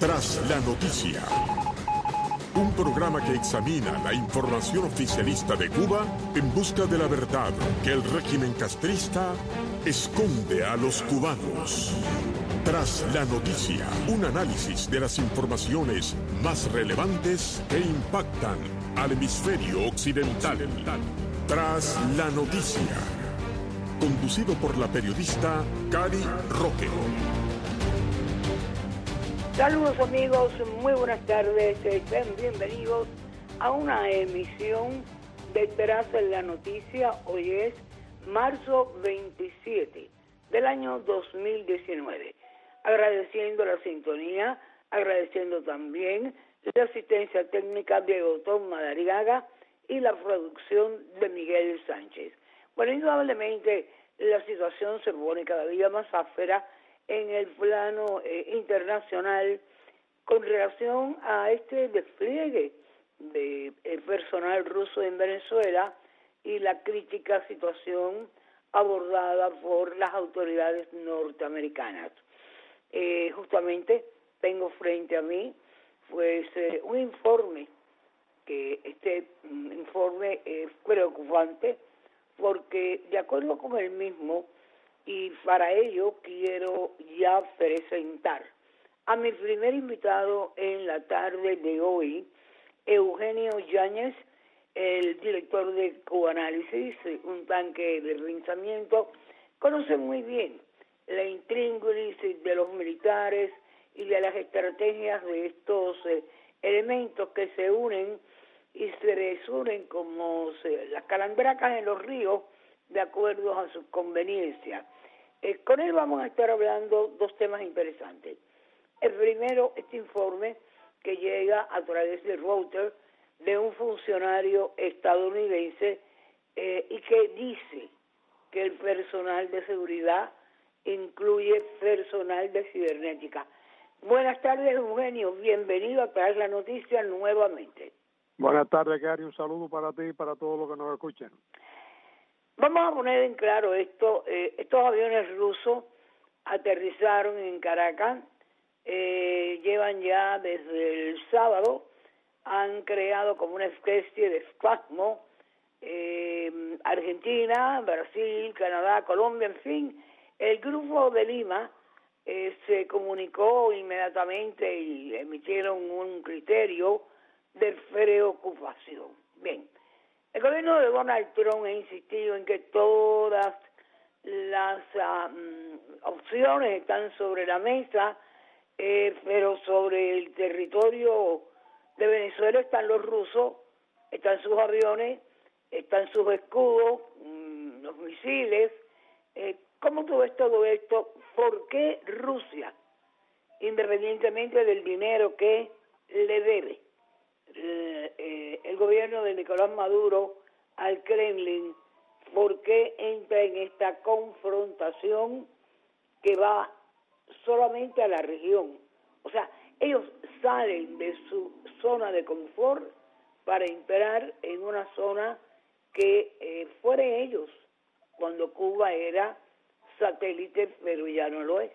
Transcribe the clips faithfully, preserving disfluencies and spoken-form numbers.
Tras la noticia, un programa que examina la información oficialista de Cuba en busca de la verdad que el régimen castrista esconde a los cubanos. Tras la noticia, un análisis de las informaciones más relevantes que impactan al hemisferio occidental. Tras la noticia, conducido por la periodista Cari Roque. Saludos amigos, muy buenas tardes, sean bienvenidos a una emisión de Tras la Noticia. Hoy es marzo veintisiete del año dos mil diecinueve. Agradeciendo la sintonía, agradeciendo también la asistencia técnica de Otón Madariaga y la producción de Miguel Sánchez. Bueno, indudablemente la situación se pone cada día más áspera en el plano eh, internacional con relación a este despliegue de eh, personal ruso en Venezuela y la crítica situación abordada por las autoridades norteamericanas. Eh, justamente tengo frente a mí pues eh, un informe que este um, informe es preocupante porque de acuerdo con el mismo, y para ello quiero ya presentar a mi primer invitado en la tarde de hoy, Eugenio Yáñez, el director de Cubanálisis, un tanque de pensamiento. Conoce muy bien la intríngulis de los militares y de las estrategias de estos eh, elementos que se unen y se desunen como se, las calandracas en los ríos de acuerdo a sus conveniencias. Eh, con él vamos a estar hablando dos temas interesantes. El primero, este informe que llega a través de Reuters de un funcionario estadounidense eh, y que dice que el personal de seguridad incluye personal de cibernética. Buenas tardes, Eugenio. Bienvenido a Tras la Noticia nuevamente. Buenas tardes, Gary. Un saludo para ti y para todos los que nos escuchan. Vamos a poner en claro esto. Eh, estos aviones rusos aterrizaron en Caracas, eh, llevan ya desde el sábado, han creado como una especie de espasmo, eh, Argentina, Brasil, Canadá, Colombia, en fin, el grupo de Lima eh, se comunicó inmediatamente y emitieron un criterio de preocupación. Bien. El gobierno de Donald Trump ha insistido en que todas las um, opciones están sobre la mesa, eh, pero sobre el territorio de Venezuela están los rusos, están sus aviones, están sus escudos, um, los misiles. Eh, ¿Cómo tú ves todo esto? ¿Por qué Rusia, independientemente del dinero que le debe El, eh, el gobierno de Nicolás Maduro al Kremlin, por qué entra en esta confrontación que va solamente a la región? O sea, ellos salen de su zona de confort para entrar en una zona que eh, fueron ellos cuando Cuba era satélite, pero ya no lo es.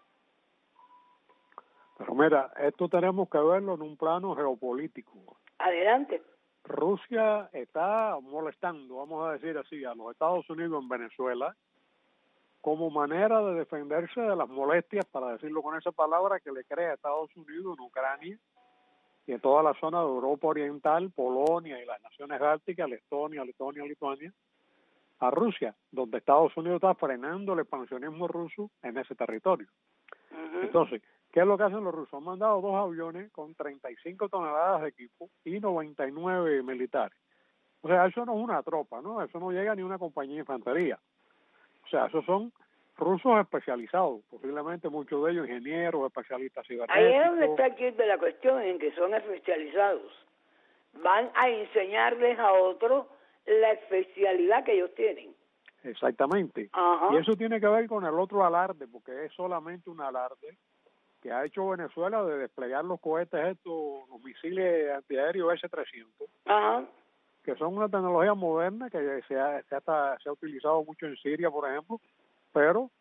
Pero mira, esto tenemos que verlo en un plano geopolítico. Adelante. Rusia está molestando, vamos a decir así, a los Estados Unidos en Venezuela como manera de defenderse de las molestias, para decirlo con esa palabra, que le crea a Estados Unidos en Ucrania y en toda la zona de Europa Oriental, Polonia y las naciones bálticas, Estonia, Letonia, Lituania, a Rusia, donde Estados Unidos está frenando el expansionismo ruso en ese territorio. Uh-huh. Entonces, ¿qué es lo que hacen los rusos? Han mandado dos aviones con treinta y cinco toneladas de equipo y noventa y nueve militares. O sea, eso no es una tropa, ¿no? Eso no llega ni una compañía de infantería. O sea, esos son rusos especializados, posiblemente muchos de ellos ingenieros, especialistas cibernéticos. Ahí es donde está aquí de la cuestión, en que son especializados. Van a enseñarles a otros la especialidad que ellos tienen. Exactamente. Ajá. Y eso tiene que ver con el otro alarde, porque es solamente un alarde que ha hecho Venezuela de desplegar los cohetes estos, los misiles antiaéreos ese trescientos, Ajá. que son una tecnología moderna que se ha, se, ha, se ha utilizado mucho en Siria, por ejemplo, pero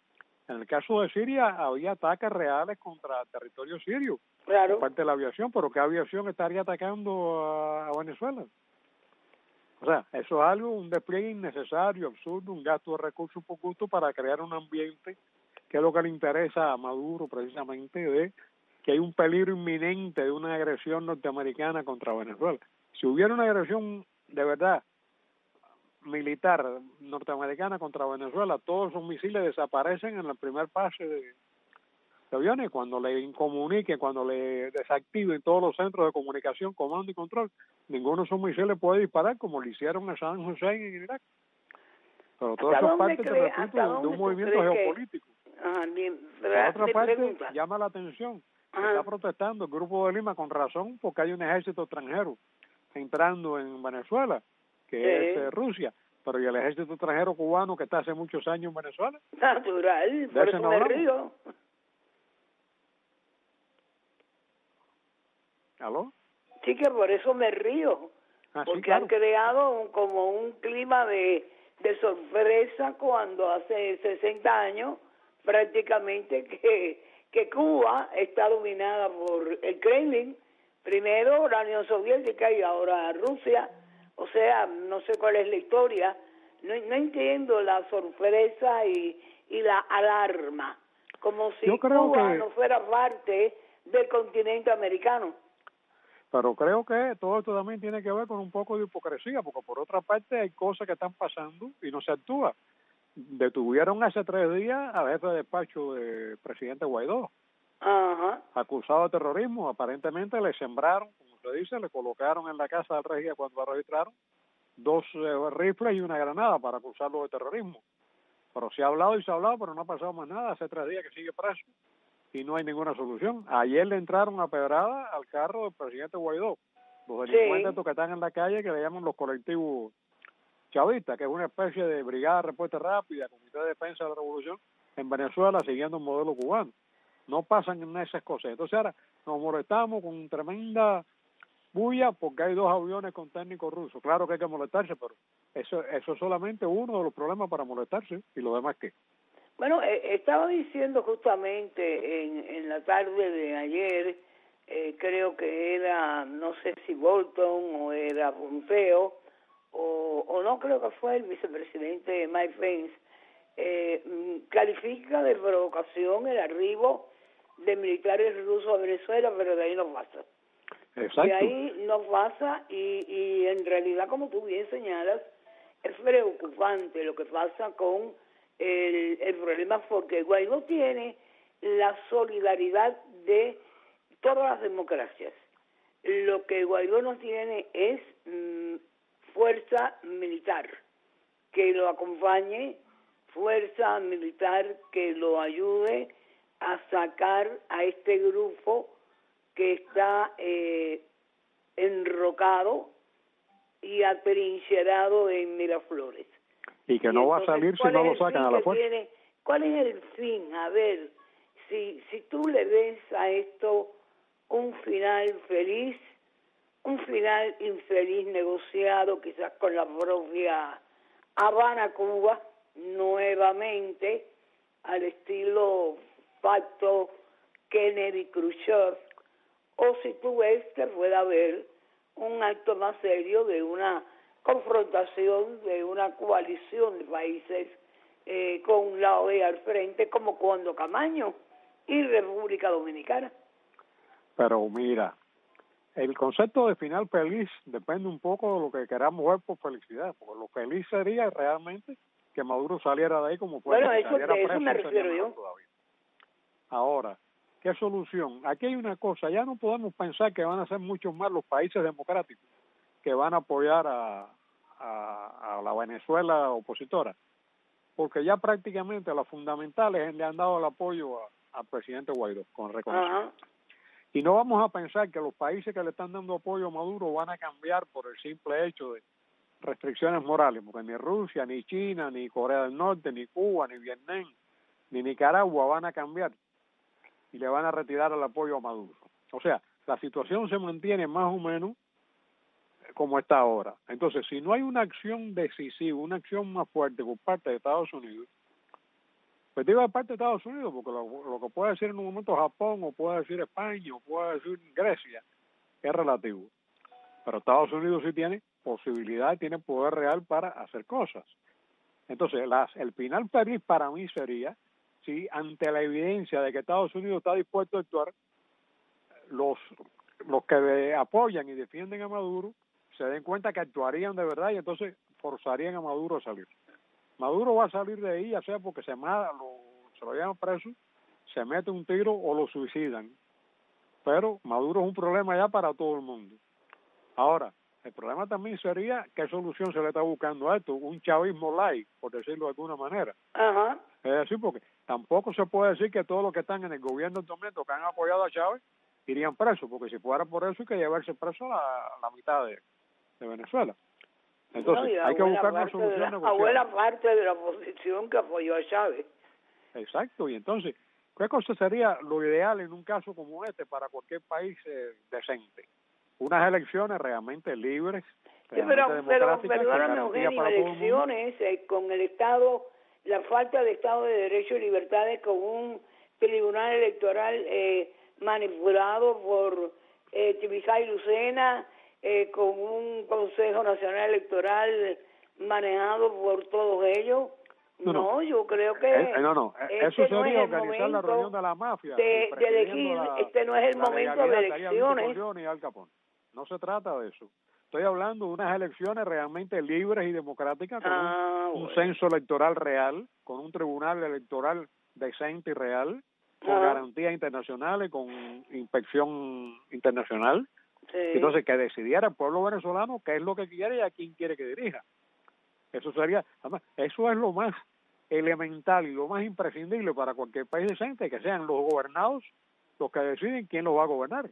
En el caso de Siria había ataques reales contra el territorio sirio, claro, por parte de la aviación, pero ¿qué aviación estaría atacando a, a Venezuela? O sea, eso es algo, un despliegue innecesario, absurdo, un gasto de recursos por gusto para crear un ambiente que es lo que le interesa a Maduro precisamente, de que hay un peligro inminente de una agresión norteamericana contra Venezuela. Si hubiera una agresión de verdad militar norteamericana contra Venezuela, todos esos misiles desaparecen en el primer pase de, de aviones, cuando le incomuniquen, cuando le desactiven todos los centros de comunicación, comando y control, ninguno de esos misiles puede disparar como lo hicieron a Saddam Hussein en Irak. Pero todo eso es parte, te repito, de, de un movimiento geopolítico. Que... Ajá, bien. Por otra parte, pregunta. llama la atención, está protestando el Grupo de Lima con razón, porque hay un ejército extranjero entrando en Venezuela, que sí. es eh, Rusia, pero ¿y el ejército extranjero cubano que está hace muchos años en Venezuela? Natural, por eso me río. ¿Aló? Sí, que por eso me río, ah, porque sí, claro. han creado un, como un clima de, de sorpresa cuando hace sesenta años prácticamente que, que Cuba está dominada por el Kremlin, primero la Unión Soviética y ahora Rusia. O sea, no sé cuál es la historia, no, no entiendo la sorpresa y, y la alarma, como si Cuba que... no fuera parte del continente americano. Pero creo que todo esto también tiene que ver con un poco de hipocresía, porque por otra parte hay cosas que están pasando y no se actúa. Detuvieron hace tres días al jefe de despacho del presidente Guaidó, Ajá. acusado de terrorismo. Aparentemente le sembraron, como se dice, le colocaron en la casa del régimen cuando lo registraron dos eh, rifles y una granada para acusarlo de terrorismo. Pero se ha hablado y se ha hablado, pero no ha pasado más nada. Hace tres días que sigue preso y no hay ninguna solución. Ayer le entraron a pedrada al carro del presidente Guaidó, los delincuentes sí. que están en la calle, que le llaman los colectivos chavistas, que es una especie de brigada de respuesta rápida, comité de defensa de la revolución en Venezuela, siguiendo un modelo cubano. No pasan en esas cosas. Entonces ahora nos molestamos con tremenda bulla porque hay dos aviones con técnicos rusos. Claro que hay que molestarse, pero eso, eso es solamente uno de los problemas para molestarse. ¿Y lo demás qué? Bueno, eh, estaba diciendo justamente en, en la tarde de ayer, eh, creo que era, no sé si Bolton o era Pompeo, o, o no creo que fue el vicepresidente Mike Pence, eh, califica de provocación el arribo de militares rusos a Venezuela, pero de ahí no pasa. Exacto. De ahí no pasa y, y en realidad, como tú bien señalas, es preocupante lo que pasa con el, el problema, porque Guaidó tiene la solidaridad de todas las democracias. Lo que Guaidó no tiene es mmm, fuerza militar que lo acompañe, fuerza militar que lo ayude a sacar a este grupo que está eh, enrocado y atrincherado en Miraflores. Y que y no entonces, va a salir si no lo sacan a la fuerza. Tiene, ¿Cuál es el fin? A ver, si, si tú le ves a esto un final feliz, un final infeliz negociado quizás con la propia Habana, Cuba, nuevamente al estilo pacto Kennedy-Khrushchev, o si tú ves que pueda haber un acto más serio de una confrontación, de una coalición de países eh, con la O E A al frente, como cuando Camaño y República Dominicana. Pero mira, el concepto de final feliz depende un poco de lo que queramos ver por felicidad, porque lo feliz sería realmente que Maduro saliera de ahí como fue. Bueno, eso, de eso me refiero yo. Todavía. Ahora, ¿qué solución? Aquí hay una cosa, ya no podemos pensar que van a ser muchos más los países democráticos que van a apoyar a, a, a la Venezuela opositora, porque ya prácticamente los fundamentales le han dado el apoyo a, al presidente Guaidó, con reconocimiento. Uh-huh. Y no vamos a pensar que los países que le están dando apoyo a Maduro van a cambiar por el simple hecho de restricciones morales, porque ni Rusia, ni China, ni Corea del Norte, ni Cuba, ni Vietnam, ni Nicaragua van a cambiar y le van a retirar el apoyo a Maduro. O sea, la situación se mantiene más o menos como está ahora. Entonces, si no hay una acción decisiva, una acción más fuerte por parte de Estados Unidos, Pues digo de parte de Estados Unidos, porque lo, lo que puede decir en un momento Japón, o puede decir España, o puede decir Grecia, es relativo. Pero Estados Unidos sí tiene posibilidad, tiene poder real para hacer cosas. Entonces, las, el final feliz para mí sería si ante la evidencia de que Estados Unidos está dispuesto a actuar, los, los que apoyan y defienden a Maduro se den cuenta que actuarían de verdad y entonces forzarían a Maduro a salir. Maduro va a salir de ahí, ya sea porque se, mata, lo, se lo llevan preso, se mete un tiro o lo suicidan. Pero Maduro es un problema ya para todo el mundo. Ahora, el problema también sería qué solución se le está buscando a esto, un chavismo light, por decirlo de alguna manera. Ajá. Es decir, porque tampoco se puede decir que todos los que están en el gobierno en este momento que han apoyado a Chávez irían presos, porque si fuera por eso hay que llevarse preso la, la mitad de, de Venezuela. Entonces, no, hay que buscar una solución la, negociada. Buena parte de la oposición que apoyó a Chávez. Exacto, y entonces, ¿qué cosa sería lo ideal en un caso como este para cualquier país eh, decente? Unas elecciones realmente libres, sí, pero, pero perdóname, Eugenio, elecciones eh, con el Estado, la falta de Estado de Derecho y Libertades, con un tribunal electoral eh, manipulado por eh, Tibisay Lucena, eh, con un Consejo Nacional Electoral manejado por todos ellos. No, no, no yo creo que eh, no, no. Este eso sería no organizar la reunión de la mafia de, de elegir, la, este no es el momento de elecciones. No se trata de eso. Estoy hablando de unas elecciones realmente libres y democráticas con ah, un, un bueno. censo electoral real, con un tribunal electoral decente y real, con ah. garantías internacionales, con inspección internacional. Sí. Entonces, que decidiera el pueblo venezolano qué es lo que quiere y a quién quiere que dirija. Eso sería, además, eso es lo más elemental y lo más imprescindible para cualquier país decente, que sean los gobernados los que deciden quién los va a gobernar.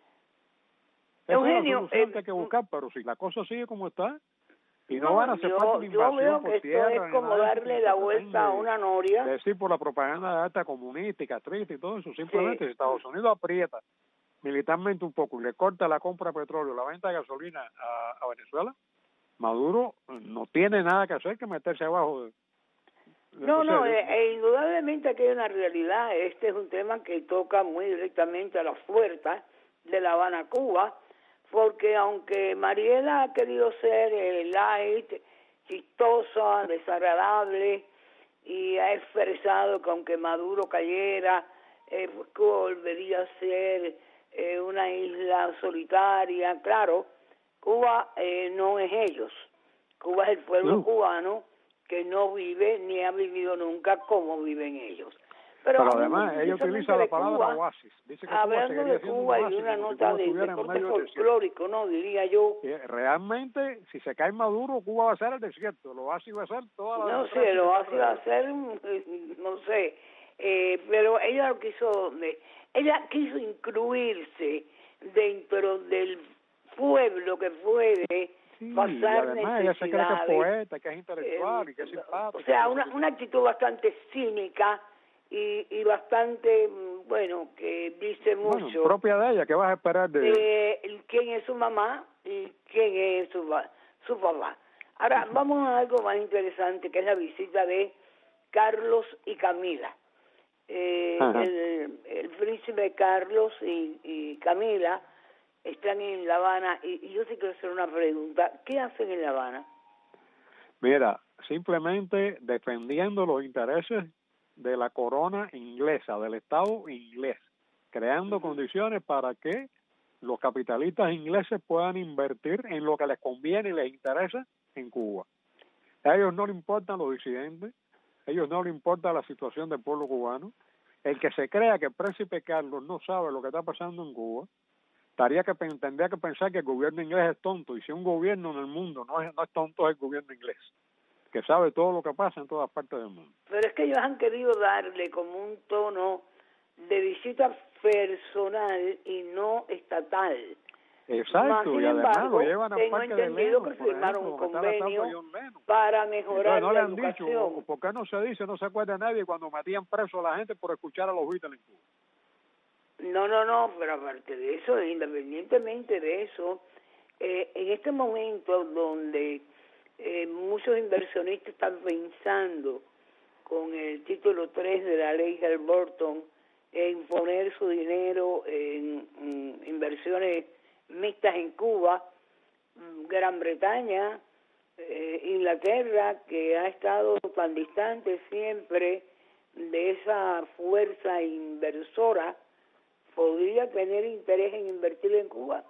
Eugenio, es la solución eh, que hay que buscar, pero si la cosa sigue como está y no, no van a hacer falta una invasión yo veo por que tierra, esto es como darle la vuelta a una noria. Es decir, por la propaganda de alta comunista y castrista y todo eso, simplemente sí. si Estados Unidos aprieta militarmente un poco y le corta la compra de petróleo, la venta de gasolina a, a Venezuela, Maduro no tiene nada que hacer que meterse abajo de, de no, no, de, eh, eh, indudablemente aquí hay una realidad. Este es un tema que toca muy directamente a las puertas de La Habana, Cuba, porque aunque Mariela ha querido ser eh, light, chistosa, desagradable, y ha expresado que aunque Maduro cayera, eh, pues Cuba volvería a ser eh, una isla solitaria. Claro, Cuba eh, no es ellos. Cuba es el pueblo no. cubano que no vive ni ha vivido nunca como viven ellos. Pero, Pero además, ella utiliza la palabra Cuba, oasis. Dice que hablando Cuba de Cuba y una nota de, de corte folclórico, ¿no? Diría yo. Realmente, si se cae Maduro, Cuba va a ser el desierto. El oasis va a ser toda la... No sé, el oasis va a ser, no sé. Eh, pero ella lo quiso, ella quiso incluirse dentro del pueblo que puede sí, pasar y además ella se cree que es poeta, que es intelectual eh, y que es simpática. O sea, una, una actitud bastante cínica y, y bastante, bueno, que dice mucho. Bueno, propia de ella, ¿qué vas a esperar de eh, quién es su mamá y quién es su, su papá. Ahora, vamos a algo más interesante, que es la visita de Carlos y Camila. Eh, el, el príncipe Carlos y, y Camila están en La Habana y, y yo sí quiero hacer una pregunta. ¿Qué hacen en La Habana? Mira, simplemente defendiendo los intereses de la corona inglesa, del Estado inglés, creando uh-huh. condiciones para que los capitalistas ingleses puedan invertir en lo que les conviene y les interesa en Cuba. A ellos no les importan los disidentes, a ellos no les importa la situación del pueblo cubano. El que se crea que el príncipe Carlos no sabe lo que está pasando en Cuba, tendría que, tendría que pensar que el gobierno inglés es tonto, y si un gobierno en el mundo no es, no es tonto, es el gobierno inglés, que sabe todo lo que pasa en todas partes del mundo. Pero es que ellos han querido darle como un tono de visita personal y no estatal. Exacto, Más, sin y además embargo, lo llevan al tengo parque entendido de Lennon, que firmaron ejemplo, un convenio para mejorar Entonces, no la le han educación. Dicho, ¿por qué no se dice, no se acuerda nadie cuando metían preso a la gente por escuchar a los Beatles en Cuba? No, no, no, pero aparte de eso, independientemente de eso, eh, en este momento donde eh, muchos inversionistas están pensando con el título tres de la ley Helms-Burton en poner su dinero en, en inversiones mixtas en Cuba, Gran Bretaña, eh, Inglaterra, que ha estado tan distante siempre de esa fuerza inversora, podría tener interés en invertir en Cuba.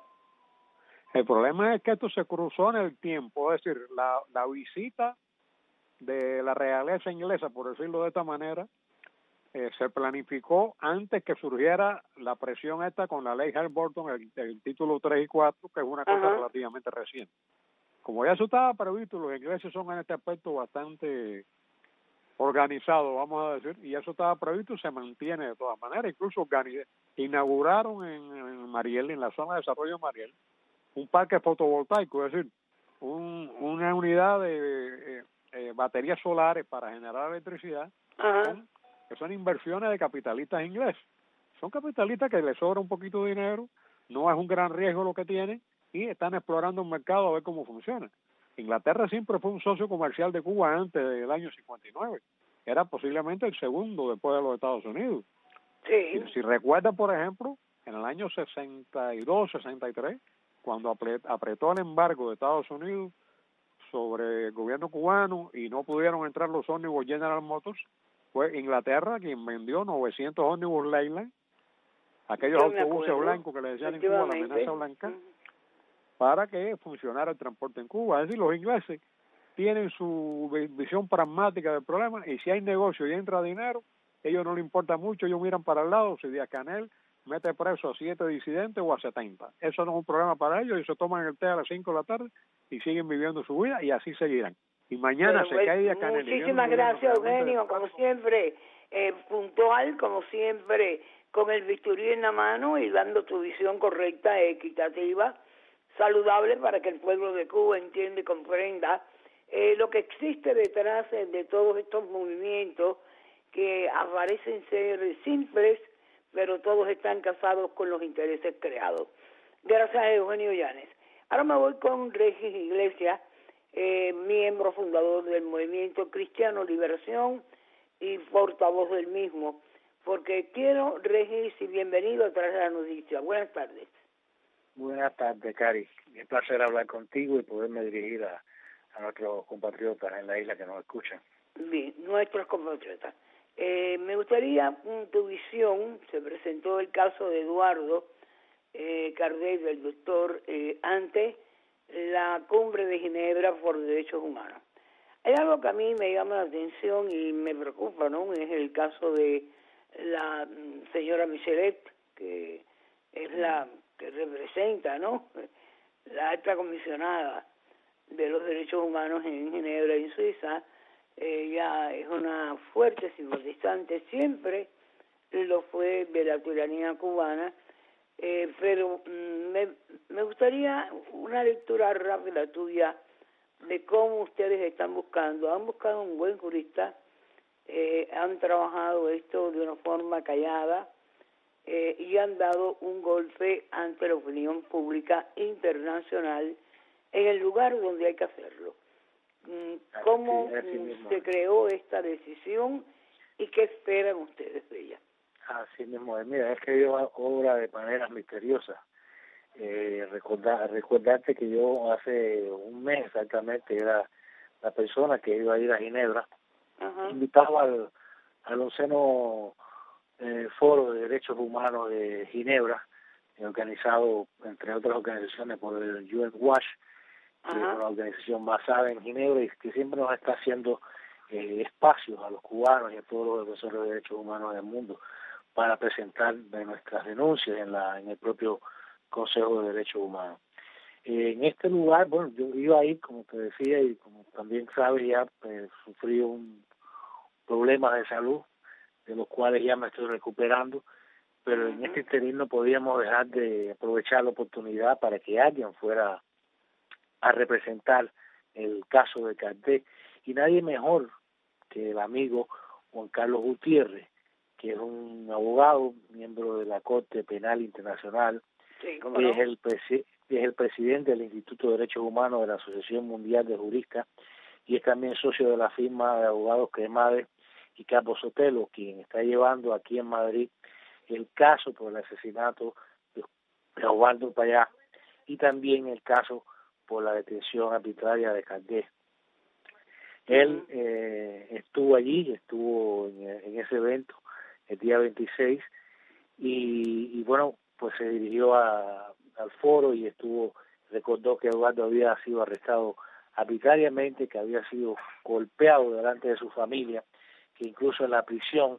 El problema es que esto se cruzó en el tiempo, es decir, la, la visita de la realeza inglesa, por decirlo de esta manera, eh, se planificó antes que surgiera la presión esta con la ley Helms-Burton, el, el título tres y cuatro, que es una cosa Ajá. relativamente reciente. Como ya eso estaba previsto, los ingleses son en este aspecto bastante organizados, vamos a decir, y eso estaba previsto y se mantiene de todas maneras. Incluso inauguraron en, en Mariel, en la zona de desarrollo de Mariel, un parque fotovoltaico, es decir, un, una unidad de eh, eh, baterías solares para generar electricidad, con, que son inversiones de capitalistas ingleses. Son capitalistas que les sobra un poquito de dinero, no es un gran riesgo lo que tienen, y están explorando un mercado a ver cómo funciona. Inglaterra siempre fue un socio comercial de Cuba antes del año cincuenta y nueve. Era posiblemente el segundo después de los Estados Unidos. Sí. Si, si recuerda, por ejemplo, en el año sesenta y dos, sesenta y tres, cuando apretó el embargo de Estados Unidos sobre el gobierno cubano y no pudieron entrar los ómnibus General Motors, fue Inglaterra quien vendió novecientos ómnibus Leyland, aquellos autobuses blancos que le decían en Cuba la amenaza blanca, uh-huh. para que funcionara el transporte en Cuba. Es decir, los ingleses tienen su visión pragmática del problema, y si hay negocio y entra dinero, ellos no les importa mucho, ellos miran para el lado, si Díaz-Canel mete preso a siete disidentes o a setenta. Eso no es un problema para ellos, y se toman el té a las cinco de la tarde y siguen viviendo su vida, y así seguirán. Y mañana bueno, se cae Díaz-Canel. Muchísimas gracias, Eugenio, como siempre, eh, puntual, como siempre, con el bisturí en la mano y dando tu visión correcta, equitativa, saludable, para que el pueblo de Cuba entienda y comprenda eh, lo que existe detrás de todos estos movimientos que aparecen ser simples, pero todos están casados con los intereses creados. Gracias a Eugenio Llanes. Ahora me voy con Regis Iglesias, eh, miembro fundador del Movimiento Cristiano Liberación y portavoz del mismo, porque quiero, Regis, y bienvenido a Tras la Noticia. Buenas tardes. Buenas tardes, Cari. Es un placer hablar contigo y poderme dirigir a, a nuestros compatriotas en la isla que nos escuchan. Bien, nuestros compatriotas. Eh, me gustaría tu visión. Se presentó el caso de Eduardo eh, Cardés, del doctor, eh, ante la cumbre de Ginebra por derechos humanos. Hay algo que a mí me llama la atención y me preocupa, ¿no? Es el caso de la señora Michelet, que es la que representa, ¿no?, la alta comisionada de los derechos humanos en Ginebra y en Suiza. Ella es una fuerte simpatizante, siempre lo fue de la tiranía cubana, eh, pero me, me gustaría una lectura rápida tuya de cómo ustedes están buscando. Han buscado un buen jurista, eh, han trabajado esto de una forma callada, eh, y han dado un golpe ante la opinión pública internacional en el lugar donde hay que hacerlo. ¿Cómo se creó esta decisión y qué esperan ustedes de ella? Así mismo es. Mira, es que yo obra de maneras misteriosas. Eh, recordar, recordarte que yo hace un mes exactamente era la persona que iba a ir a Ginebra, uh-huh. invitado al, al onceno eh, Foro de Derechos Humanos de Ginebra, organizado entre otras organizaciones por el U N Watch, que es una organización basada en Ginebra y que siempre nos está haciendo eh, espacios a los cubanos y a todos los defensores de derechos humanos del mundo para presentar de nuestras denuncias en la en el propio Consejo de Derechos Humanos. Eh, en este lugar, bueno, yo iba ahí, como te decía, y como también sabes, ya eh, sufrí un problemas de salud, de los cuales ya me estoy recuperando, pero en este interín no podíamos dejar de aprovechar la oportunidad para que alguien fuera a representar el caso de Cardés, y nadie mejor que el amigo Juan Carlos Gutiérrez, que es un abogado, miembro de la Corte Penal Internacional, sí, que no? es, el presi- es el presidente del Instituto de Derechos Humanos de la Asociación Mundial de Juristas, y es también socio de la firma de abogados Cremades, y Capo Sotelo, quien está llevando aquí en Madrid el caso por el asesinato de Osvaldo Payá y también el caso por la detención arbitraria de Cardé. Él eh, estuvo allí, estuvo en, en ese evento el día veintiséis y, y bueno, pues se dirigió a, al foro y estuvo, recordó que Osvaldo había sido arrestado arbitrariamente, que había sido golpeado delante de su familia, que incluso en la prisión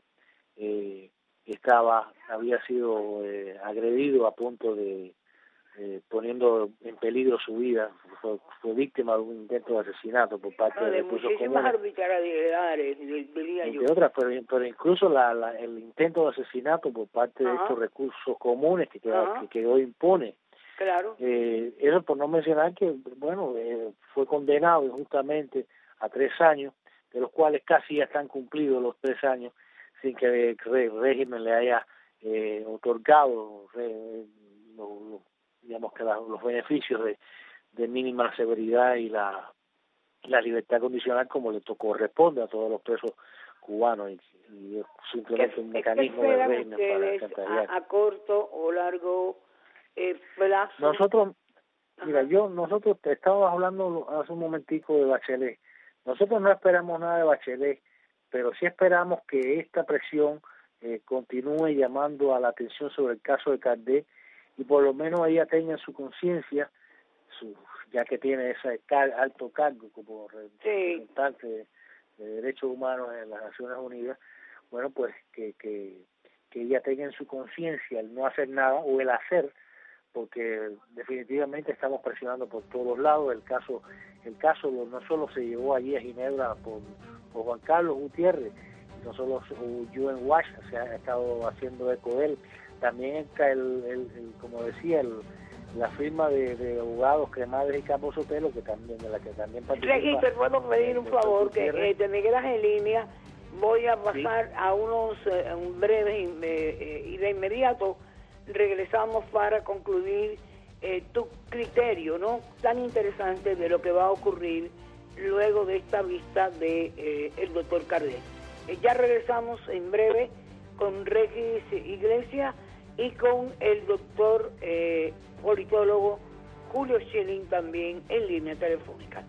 eh, estaba, había sido eh, agredido a punto de eh, poniendo en peligro su vida, fue, fue víctima de un intento de asesinato por parte no, de, de recursos muchísimas comunes, arbitrariedades, diría yo. entre otras, pero, pero incluso la, la, el intento de asesinato por parte Ajá. de estos recursos comunes que, queda, que quedó impune. Claro. Eh, eso por no mencionar que, bueno, eh, fue condenado injustamente a tres años, de los cuales casi ya están cumplidos los tres años, sin que el régimen le haya eh, otorgado eh, lo, lo, digamos que la, los beneficios de, de mínima severidad y la, la libertad condicional como le corresponde a todos los presos cubanos, y, y es simplemente ¿Qué, un mecanismo del régimen para chantajear. A, a corto o largo eh, plazo? Nosotros, Ajá. mira, yo, nosotros te estábamos hablando hace un momentico de Bachelet. Nosotros no esperamos nada de Bachelet, pero sí esperamos que esta presión eh, continúe llamando a la atención sobre el caso de Cardé y por lo menos ella tenga en su conciencia, su, ya que tiene ese car alto cargo como representante sí. de, de derechos humanos en las Naciones Unidas, bueno, pues que, que, que ella tenga en su conciencia el no hacer nada o el hacer, porque definitivamente estamos presionando por todos lados. El caso el caso no solo se llevó allí a Ginebra por, por Juan Carlos Gutiérrez, no solo U N Watch se ha estado haciendo eco de él, también está el, el, el como decía, el, la firma de, de abogados Cremades y Capo Sotelo, que también, de la que también participa. Regis, te puedo pedir un favor, que eh, te me quedas en línea, voy a pasar sí. a unos eh, un breves eh, y de inmediato regresamos para concluir eh, tu criterio, ¿no? Tan interesante de lo que va a ocurrir luego de esta vista de eh, el doctor Cardé. Eh, ya regresamos en breve con Regis Iglesias y con el doctor eh, politólogo Julio Schilling también en línea telefónica.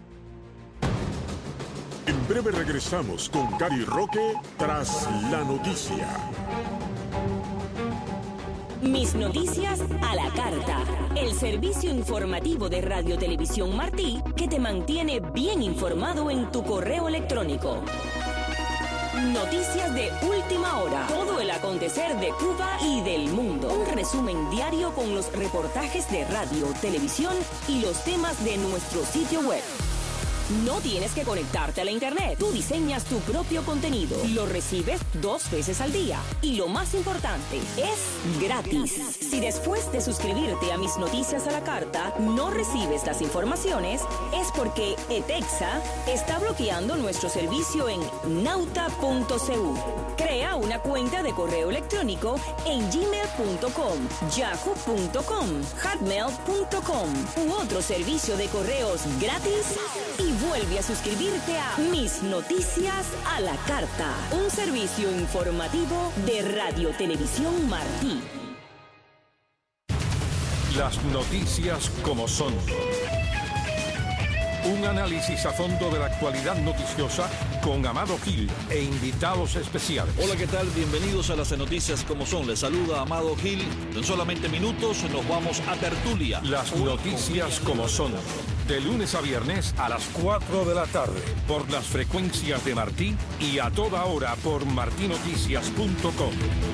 En breve regresamos con Gary Roque tras la noticia. Mis noticias a la carta. El servicio informativo de Radio Televisión Martí que te mantiene bien informado en tu correo electrónico. Noticias de última hora. Todo el acontecer de Cuba y del mundo. Un resumen diario con los reportajes de radio, televisión y los temas de nuestro sitio web. No tienes que conectarte a la internet. Tú diseñas tu propio contenido. Lo recibes dos veces al día. Y lo más importante, es gratis. Si después de suscribirte a Mis Noticias a la Carta no recibes las informaciones, es porque ETEXA está bloqueando nuestro servicio en nauta punto c u. Crea una cuenta de correo electrónico en gmail punto com, yahoo punto com, hotmail punto com u otro servicio de correos gratis y vuelve a suscribirte a Mis Noticias a la Carta, un servicio informativo de Radio Televisión Martí. Las noticias como son. Un análisis a fondo de la actualidad noticiosa con Amado Gil e invitados especiales. Hola, ¿qué tal? Bienvenidos a las noticias como son. Les saluda Amado Gil. En solamente minutos nos vamos a tertulia. Las noticias como son. De lunes a viernes a las cuatro de la tarde. Por las frecuencias de Martí y a toda hora por martí noticias punto com.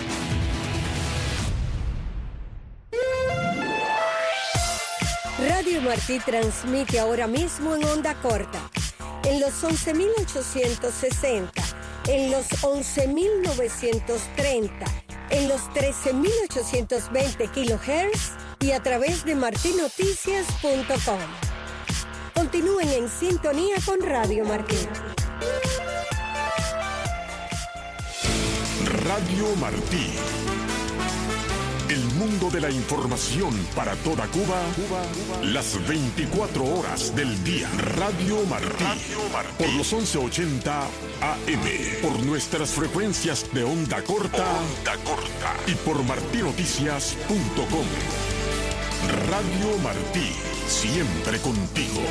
Radio Martí transmite ahora mismo en onda corta, en los once mil ochocientos sesenta, en los once mil novecientos treinta, en los trece mil ochocientos veinte kilohertz y a través de martí noticias punto com. Continúen en sintonía con Radio Martí. Radio Martí. El mundo de la información para toda Cuba, Cuba, Cuba. Las veinticuatro horas del día. Radio Martí. Radio Martí. Por los once ochenta A M. Por nuestras frecuencias de onda corta. Onda corta. Y por martí noticias punto com. Radio Martí. Siempre contigo.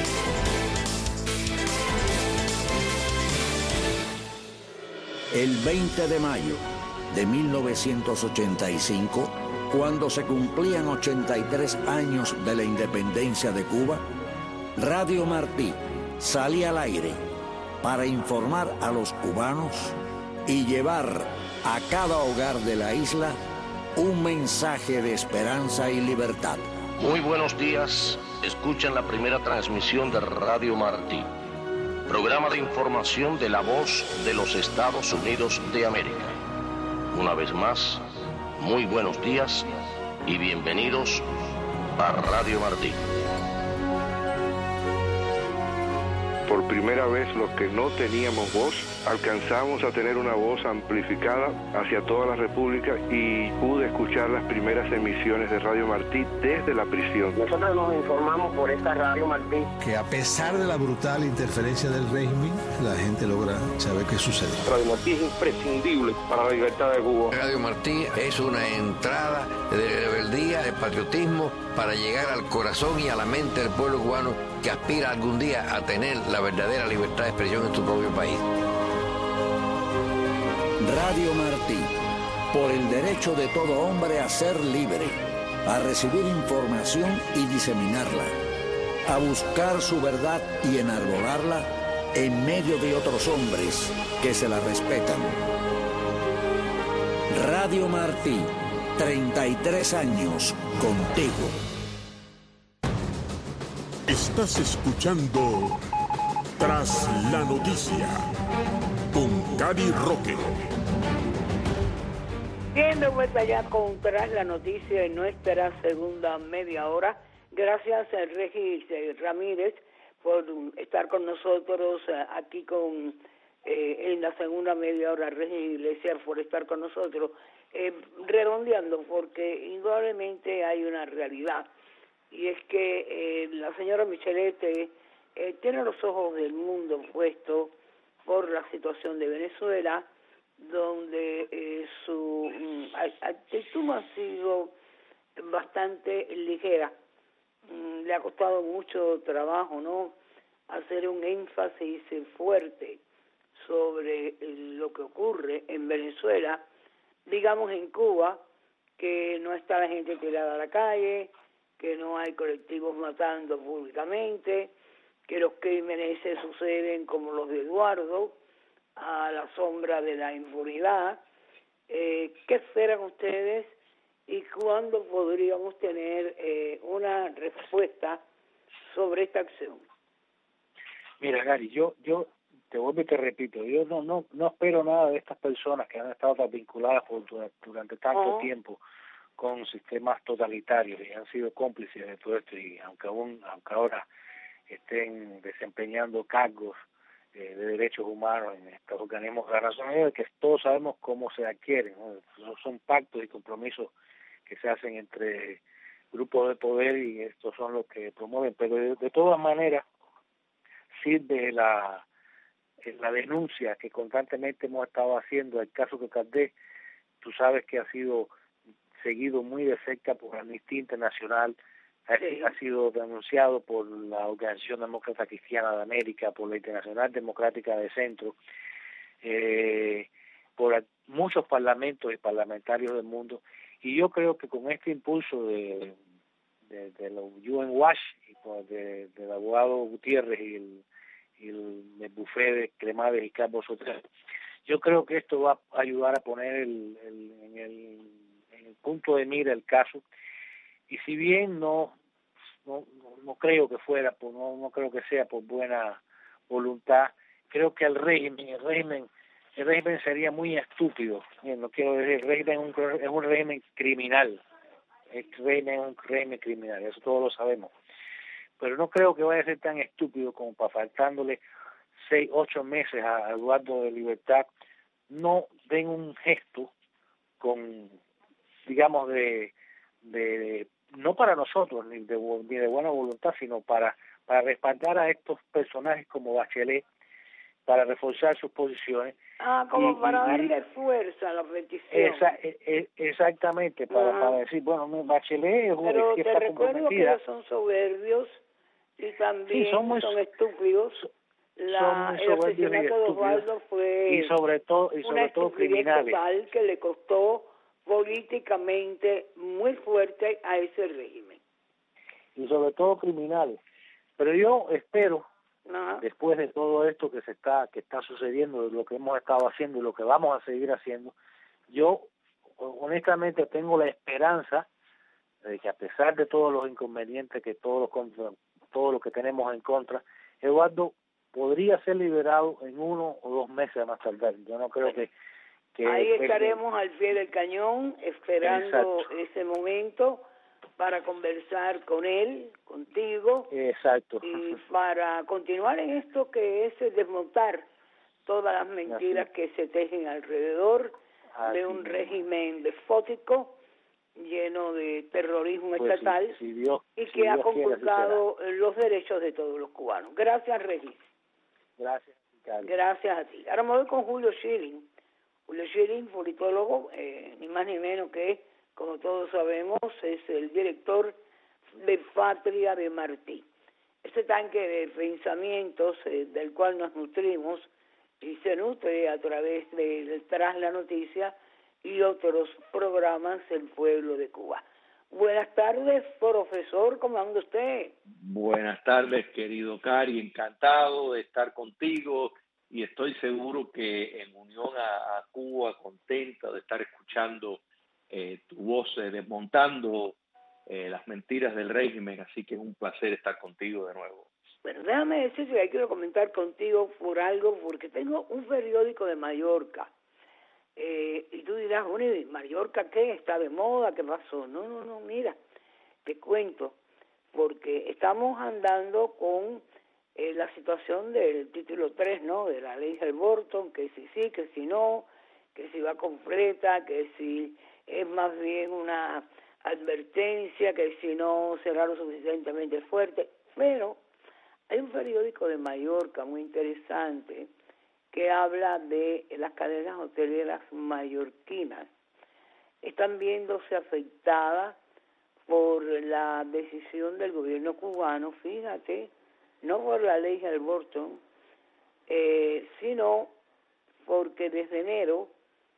El veinte de mayo de mil novecientos ochenta y cinco, cuando se cumplían ochenta y tres años de la independencia de Cuba, Radio Martí salía al aire para informar a los cubanos y llevar a cada hogar de la isla un mensaje de esperanza y libertad. Muy buenos días, escuchan la primera transmisión de Radio Martí, programa de información de la voz de los Estados Unidos de América. Una vez más, muy buenos días y bienvenidos a Radio Martí. Por primera vez, los que no teníamos voz, alcanzamos a tener una voz amplificada hacia toda la República y pude escuchar las primeras emisiones de Radio Martí desde la prisión. Nosotros nos informamos por esta Radio Martí. Que a pesar de la brutal interferencia del régimen, la gente logra saber qué sucede. Radio Martí es imprescindible para la libertad de Cuba. Radio Martí es una entrada de rebeldía, de patriotismo, para llegar al corazón y a la mente del pueblo cubano que aspira algún día a tener la verdadera libertad de expresión en su propio país. Radio Martí, por el derecho de todo hombre a ser libre, a recibir información y diseminarla, a buscar su verdad y enarbolarla en medio de otros hombres que se la respetan. Radio Martí, treinta y tres años contigo. Estás escuchando Tras la Noticia con Cari Roque. Bien, de vuelta ya con Tras la Noticia en nuestra segunda media hora. Gracias a Regis Ramírez por estar con nosotros aquí con eh, en la segunda media hora. Regis Iglesias por estar con nosotros. Eh, redondeando, porque indudablemente hay una realidad. Y es que eh, la señora Micheletti eh, tiene los ojos del mundo puestos por la situación de Venezuela, donde eh, su mm, actitud ha sido bastante ligera. Mm, le ha costado mucho trabajo, ¿no?, hacer un énfasis fuerte sobre lo que ocurre en Venezuela, digamos en Cuba, que no está la gente tirada a la calle, que no hay colectivos matando públicamente, que los crímenes se suceden como los de Eduardo, a la sombra de la impunidad. Eh, ¿Qué esperan ustedes y cuándo podríamos tener eh, una respuesta sobre esta acción? Mira, Gary, yo yo te vuelvo y te repito, yo no no no espero nada de estas personas que han estado tan vinculadas por, durante, durante tanto uh-huh. tiempo con sistemas totalitarios y han sido cómplices de todo esto, y aunque aún aunque ahora estén desempeñando cargos eh, de derechos humanos en estos organismos de la Nación Unida, que todos sabemos cómo se adquieren, ¿no? Son pactos y compromisos que se hacen entre grupos de poder y estos son los que promueven, pero de, de todas maneras sirve la la denuncia que constantemente hemos estado haciendo. El caso de Caldés, tú sabes que ha sido seguido muy de cerca por Amnistía Internacional, sí. ha sido denunciado por la Organización Demócrata Cristiana de América, por la Internacional Democrática de Centro, eh, por muchos parlamentos y parlamentarios del mundo, y yo creo que con este impulso de de, de los U N Watch y por de, del abogado Gutiérrez y el, y el, el bufé de Cremades y Carlos Sotero, yo creo que esto va a ayudar a poner el, el, en el el punto de mira el caso, y si bien no no, no creo que fuera por, no, no creo que sea por buena voluntad, creo que el régimen el régimen el régimen sería muy estúpido. No quiero decir, el régimen es un, es un régimen criminal, el régimen es un régimen criminal, eso todos lo sabemos, pero no creo que vaya a ser tan estúpido como para faltándole seis, ocho meses a Eduardo de libertad, no den un gesto con, digamos, de, de, de no para nosotros ni de, ni de buena voluntad, sino para para respaldar a estos personajes como Bachelet, para reforzar sus posiciones. Ah, como y, para y, darle fuerza a la petición. Esa, e, exactamente, para, Ajá. para decir, bueno, Bachelet es una Pero que te está recuerdo que comprometida. ellos son soberbios y también Sí, son, muy, son estúpidos. La, son muy el soberbios y asesinato de Osvaldo fue y sobre todo y sobre una todo estupidez criminales. total que le costó políticamente muy fuerte a ese régimen. Y sobre todo criminales. Pero yo espero, Ajá. después de todo esto que se está que está sucediendo, de lo que hemos estado haciendo y lo que vamos a seguir haciendo, yo honestamente tengo la esperanza de que a pesar de todos los inconvenientes que todos los contra, todo lo que tenemos en contra, Eduardo podría ser liberado en uno o dos meses más tardar. Yo no creo que, que ahí que, estaremos al pie del cañón esperando exacto. ese momento para conversar con él, contigo, exacto. y para continuar en esto que es desmontar todas las mentiras Así. que se tejen alrededor Así. de un régimen despótico lleno de terrorismo pues estatal si, si Dios, y si que Dios ha conculcado los derechos de todos los cubanos. Gracias, Regis. Gracias, Carlos. Gracias a ti. Ahora me voy con Julio Schilling. Julio Schilling, politólogo, eh, ni más ni menos que, como todos sabemos, es el director de Patria de Martí. Ese tanque de pensamientos eh, del cual nos nutrimos y se nutre a través de Tras la Noticia y otros programas del pueblo de Cuba. Buenas tardes, profesor, ¿cómo anda usted? Buenas tardes, querido Cari, encantado de estar contigo y estoy seguro que en unión a, a Cuba, contenta de estar escuchando eh, tu voz eh, desmontando eh, las mentiras del régimen, así que es un placer estar contigo de nuevo. Bueno, déjame decir que quiero comentar contigo por algo, porque tengo un periódico de Mallorca. Eh, y tú dirás, bueno, ¿y Mallorca qué? ¿Está de moda? ¿Qué pasó? No, no, no, mira, te cuento, porque estamos andando con eh, la situación del título tres, ¿no?, de la ley Helborton, que si sí, que si no, que si va completa, que si es más bien una advertencia, que si no será lo suficientemente fuerte. Pero hay un periódico de Mallorca muy interesante que habla de las cadenas hoteleras mallorquinas. Están viéndose afectadas por la decisión del gobierno cubano, fíjate, no por la ley Helborton, eh, sino porque desde enero,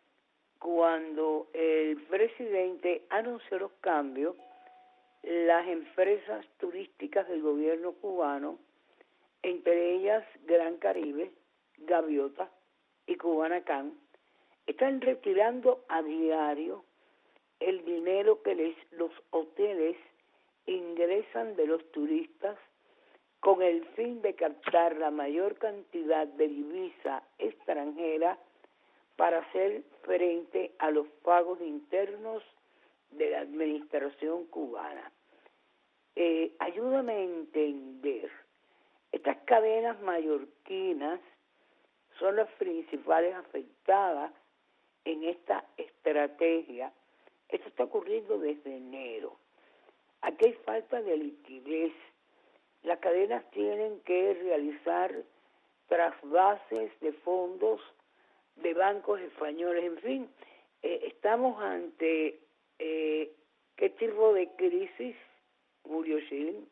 cuando el presidente anunció los cambios, las empresas turísticas del gobierno cubano, entre ellas Gran Caribe, Gaviota y Cubanacán, están retirando a diario el dinero que les, los hoteles ingresan de los turistas con el fin de captar la mayor cantidad de divisa extranjera para hacer frente a los pagos internos de la administración cubana. Eh, ayúdame a entender, estas cadenas mallorquinas son las principales afectadas en esta estrategia. Esto está ocurriendo desde enero. Aquí hay falta de liquidez. Las cadenas tienen que realizar trasvases de fondos de bancos españoles. En fin, eh, estamos ante eh, ¿qué tipo de crisis, Julio Schilling?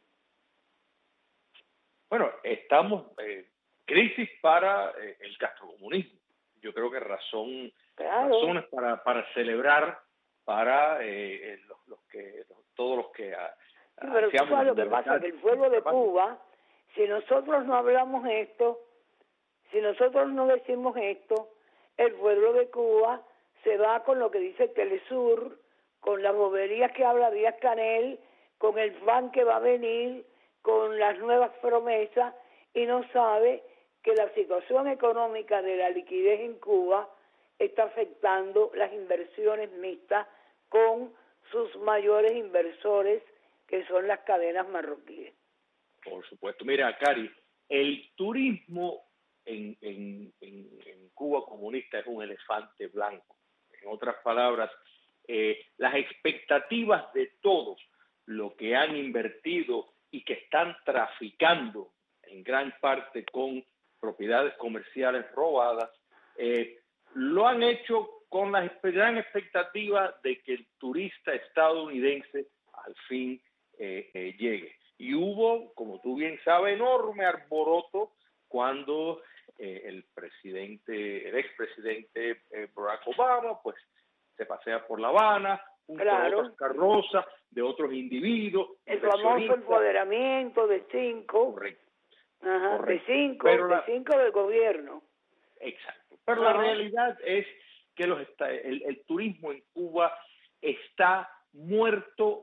Bueno, estamos eh, crisis para eh, el castrocomunismo. Yo creo que razón, claro. razones para, para celebrar para eh, los, los que los, todos los que a, sí, pero tú sabes lo que pasa, que el pueblo de Cuba, si nosotros no hablamos esto, si nosotros no decimos esto, el pueblo de Cuba se va con lo que dice Telesur, con las boberías que habla Díaz Canel, con el plan que va a venir, con las nuevas promesas, y no sabe que la situación económica de la liquidez en Cuba está afectando las inversiones mixtas con sus mayores inversores, que son las cadenas marroquíes. Por supuesto. Mira, Cari, el turismo en, en, en, en Cuba comunista es un elefante blanco. En otras palabras, eh, las expectativas de todos los que han invertido y que están traficando en gran parte con propiedades comerciales robadas, eh, lo han hecho con la gran expectativa de que el turista estadounidense al fin eh, eh, llegue. Y hubo, como tú bien sabes, enorme alboroto cuando eh, el presidente, el expresidente eh, Barack Obama, pues se pasea por La Habana, junto claro. a otras carrozas de otros individuos. El famoso empoderamiento de cinco. Correcto. Ajá, Correcto. de cinco, Pero de la, cinco del gobierno. Exacto. Pero Ajá. la realidad es que los está, el, el turismo en Cuba está muerto,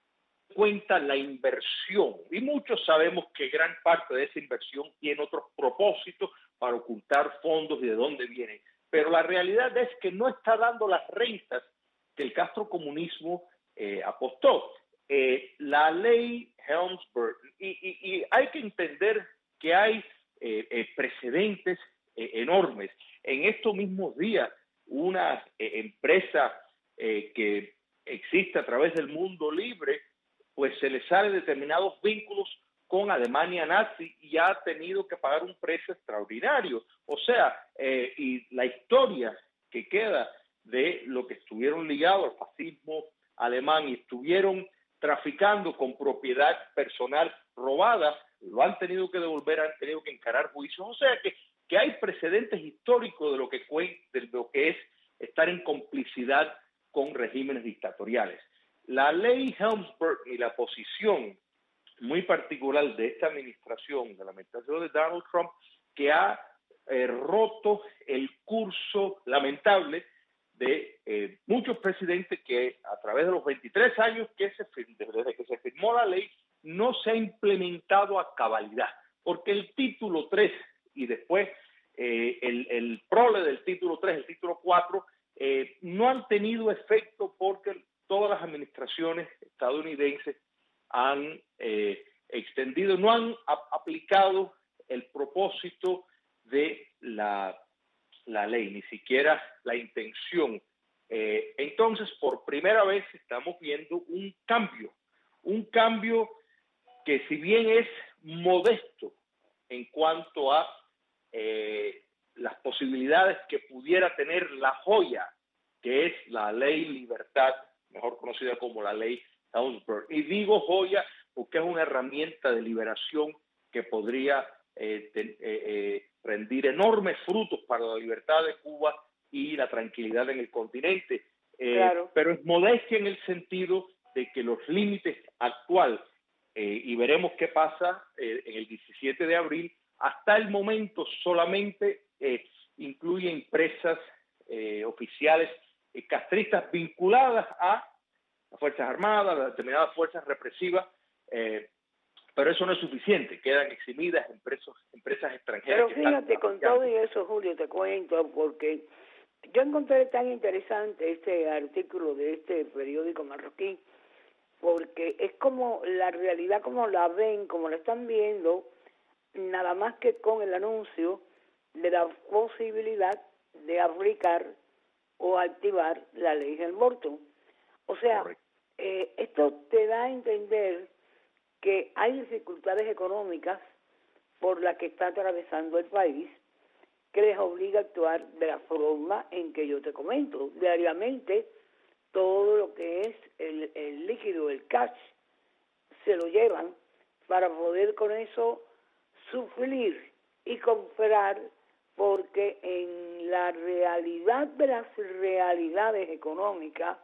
cuenta la inversión. Y muchos sabemos que gran parte de esa inversión tiene otros propósitos para ocultar fondos y de dónde vienen. Pero la realidad es que no está dando las rentas que el castrocomunismo eh, apostó. Eh, la ley Helms-Burton, y, y, y hay que entender que hay eh, eh, precedentes eh, enormes. En estos mismos días, una eh, empresa eh, que existe a través del mundo libre, pues se le sale determinados vínculos con Alemania nazi y ha tenido que pagar un precio extraordinario. O sea, eh, y la historia que queda de lo que estuvieron ligados al fascismo alemán y estuvieron traficando con propiedad personal robada, lo han tenido que devolver, han tenido que encarar juicios. O sea que, que hay precedentes históricos de lo que, de lo que es estar en complicidad con regímenes dictatoriales. La ley Helms-Burton y la posición muy particular de esta administración, de la administración de Donald Trump, que ha eh, roto el curso lamentable de eh, muchos presidentes que a través de los veintitrés años que se, desde que se firmó la ley no se ha implementado a cabalidad, porque el título tres y después eh, el, el prole del título tres, el título cuatro, eh, no han tenido efecto porque todas las administraciones estadounidenses han eh, extendido, no han ap aplicado el propósito de la, la ley, ni siquiera la intención. Eh, entonces, por primera vez estamos viendo un cambio, un cambio que si bien es modesto en cuanto a eh, las posibilidades que pudiera tener la joya, que es la ley Libertad, mejor conocida como la ley Helms-Burton. Y digo joya porque es una herramienta de liberación que podría eh, de, eh, eh, rendir enormes frutos para la libertad de Cuba y la tranquilidad en el continente. Eh, claro. Pero es modestia en el sentido de que los límites actuales, eh, y veremos qué pasa eh, en el diecisiete de abril, hasta el momento solamente eh, incluye empresas eh, oficiales eh, castristas vinculadas a las Fuerzas Armadas, a determinadas fuerzas represivas, eh, pero eso no es suficiente, quedan eximidas empresas, empresas extranjeras. Pero fíjate, con todo y eso, Julio, te cuento, porque yo encontré tan interesante este artículo de este periódico marroquí, porque es como la realidad, como la ven, como la están viendo, nada más que con el anuncio de la posibilidad de aplicar o activar la ley Helms-Burton. O sea, eh, esto te da a entender que hay dificultades económicas por las que está atravesando el país, que les obliga a actuar de la forma en que yo te comento. Diariamente, todo lo que es el, el líquido, el cash, se lo llevan para poder con eso suplir y comprar, porque en la realidad de las realidades económicas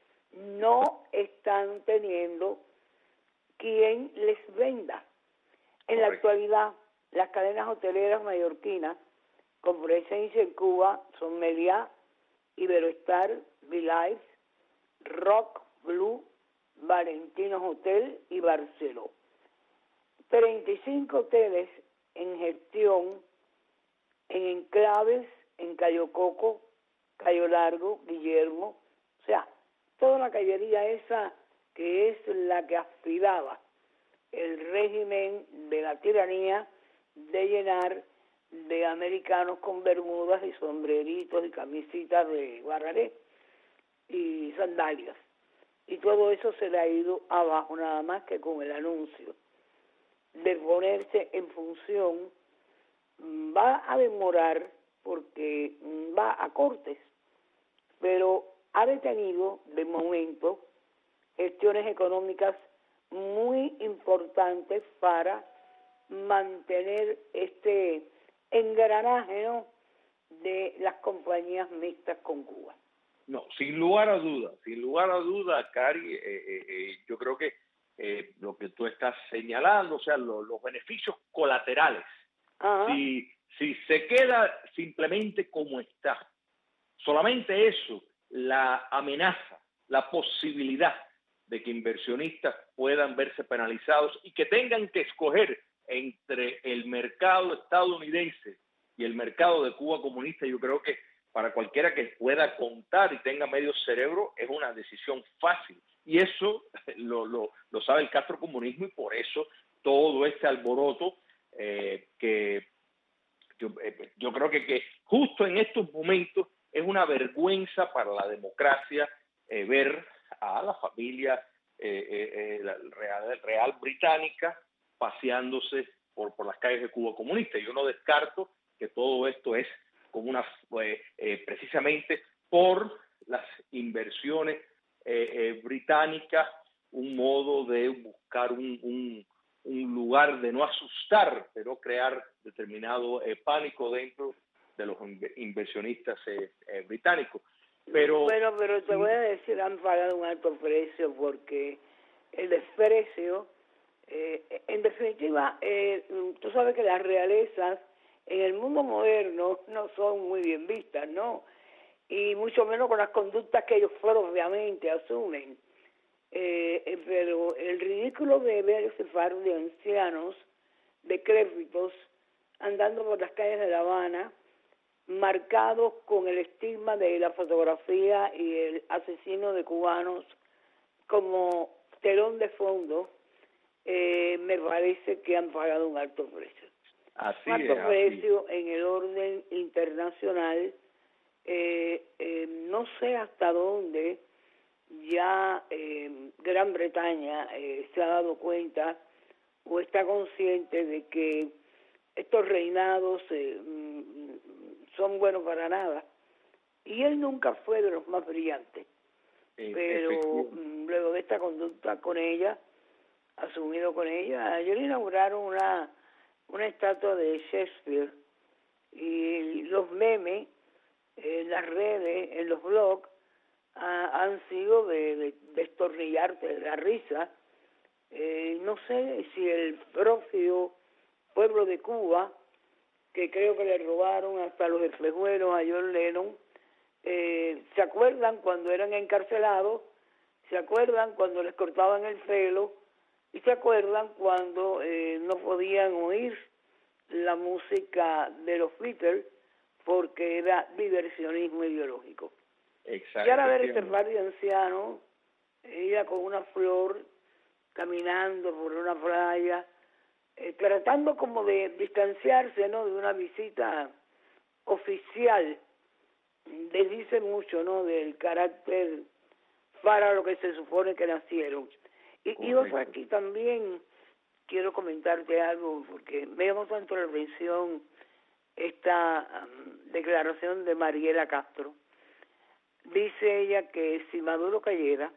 no están teniendo quien les venda. En Correcto. La actualidad, las cadenas hoteleras mallorquinas con presencia en Cuba son Meliá, Iberoestar, V-Life, Rock, Blue, Valentinos Hotel y Barceló. treinta y cinco hoteles en gestión en enclaves en Cayo Coco, Cayo Largo, Guillermo, o sea, toda la callería esa que es la que aspiraba el régimen de la tiranía de llenar de americanos con bermudas y sombreritos y camisitas de Guararé. y sandalias. Y todo eso se le ha ido abajo, nada más que con el anuncio de ponerse en función. Va a demorar porque va a cortes, pero ha detenido de momento gestiones económicas muy importantes para mantener este engranaje, ¿no?, de las compañías mixtas con Cuba. No, sin lugar a dudas, sin lugar a dudas, Cari, eh, eh, eh, yo creo que eh, lo que tú estás señalando, o sea, lo, los beneficios colaterales, si, si se queda simplemente como está, solamente eso, la amenaza, la posibilidad de que inversionistas puedan verse penalizados y que tengan que escoger entre el mercado estadounidense y el mercado de Cuba comunista, yo creo que para cualquiera que pueda contar y tenga medio cerebro es una decisión fácil. Y eso lo, lo, lo sabe el castrocomunismo, y por eso todo este alboroto eh, que yo, eh, yo creo que, que justo en estos momentos es una vergüenza para la democracia eh, ver a la familia eh, eh, eh, la real, real británica paseándose por, por las calles de Cuba comunista. Yo no descarto que todo esto es como una eh, eh, precisamente por las inversiones eh, eh, británicas, un modo de buscar un, un, un lugar de no asustar, pero crear determinado eh, pánico dentro de los inversionistas eh, eh, británicos. Pero bueno, pero te voy a decir, han pagado un alto precio porque el desprecio, eh, en definitiva, eh, tú sabes que las realezas en el mundo moderno no son muy bien vistas, ¿no? Y mucho menos con las conductas que ellos propiamente asumen. Eh, eh, pero el ridículo de ver ese par de ancianos decrépitos andando por las calles de La Habana, marcados con el estigma de la fotografía y el asesino de cubanos como telón de fondo, eh, me parece que han pagado un alto precio. Así un alto es, precio así. En el orden internacional. Eh, eh, no sé hasta dónde ya eh, Gran Bretaña eh, se ha dado cuenta o está consciente de que estos reinados eh, son buenos para nada, y él nunca fue de los más brillantes, eh, pero luego de esta conducta con ella, asumido con ella, ayer inauguraron una una estatua de Shakespeare, y los memes en las redes, en los blogs, ha, han sido de, de destornillarte de la risa. Eh, no sé si el propio pueblo de Cuba, que creo que le robaron hasta los espejuelos a John Lennon, eh, ¿se acuerdan cuando eran encarcelados? ¿Se acuerdan cuando les cortaban el pelo? ¿Y se acuerdan cuando eh, no podían oír la música de los Beatles porque era diversionismo ideológico? Exacto. Y ahora ver este par de ancianos, ella con una flor, caminando por una playa, eh, tratando como de distanciarse, ¿no?, de una visita oficial, les dice mucho, ¿no?, del carácter para lo que se supone que nacieron. Y, y yo aquí también quiero comentarte algo, porque me llamó tanto la atención esta um, declaración de Mariela Castro. Dice ella que si Maduro cayera,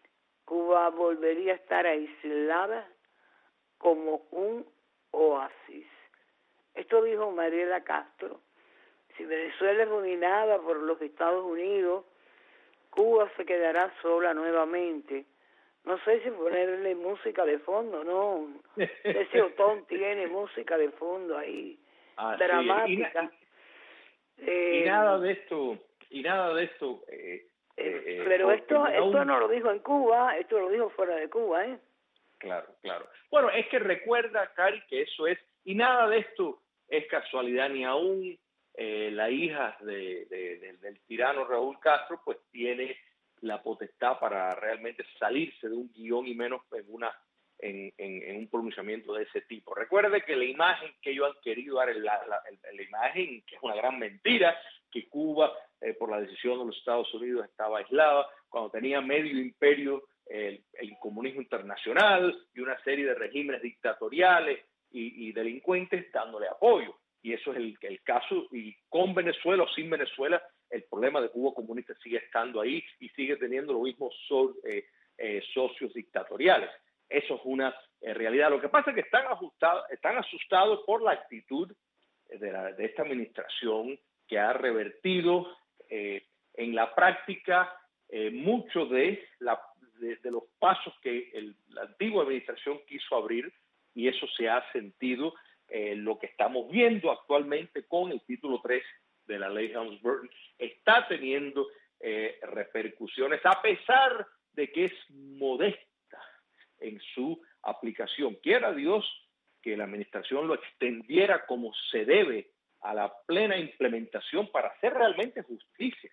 Cuba volvería a estar aislada como un oasis. Esto dijo Mariela Castro. Si Venezuela es dominada por los Estados Unidos, Cuba se quedará sola nuevamente. No sé si ponerle música de fondo, ¿no? Ese Otón tiene música de fondo ahí, Así dramática. Y, na eh, y nada de esto, y nada de esto. Eh, eh, pero esto esto no lo dijo en Cuba, esto lo dijo fuera de Cuba, ¿eh? Claro, claro. Bueno, es que recuerda, Cari, que eso es, y nada de esto es casualidad, ni aún eh, la hija de, de, de, del tirano Raúl Castro, pues tiene la potestad para realmente salirse de un guión y menos en una en, en, en un pronunciamiento de ese tipo. Recuerde que la imagen que ellos han querido dar, la, la, la, la imagen que es una gran mentira, que Cuba eh, por la decisión de los Estados Unidos estaba aislada, cuando tenía medio imperio el, el comunismo internacional y una serie de regímenes dictatoriales y, y delincuentes dándole apoyo. Y eso es el, el caso, y con Venezuela o sin Venezuela, el problema de Cuba comunista sigue estando ahí y sigue teniendo los mismos so, eh, eh, socios dictatoriales. Eso es una eh, realidad. Lo que pasa es que están, ajustados, están asustados por la actitud de, la, de esta administración, que ha revertido eh, en la práctica eh, mucho de, la, de, de los pasos que el, la antigua administración quiso abrir, y eso se ha sentido. Eh, lo que estamos viendo actualmente con el título tres de la ley Helms-Burton está teniendo eh, repercusiones, a pesar de que es modesta en su aplicación. Quiera Dios que la administración lo extendiera como se debe a la plena implementación para hacer realmente justicia.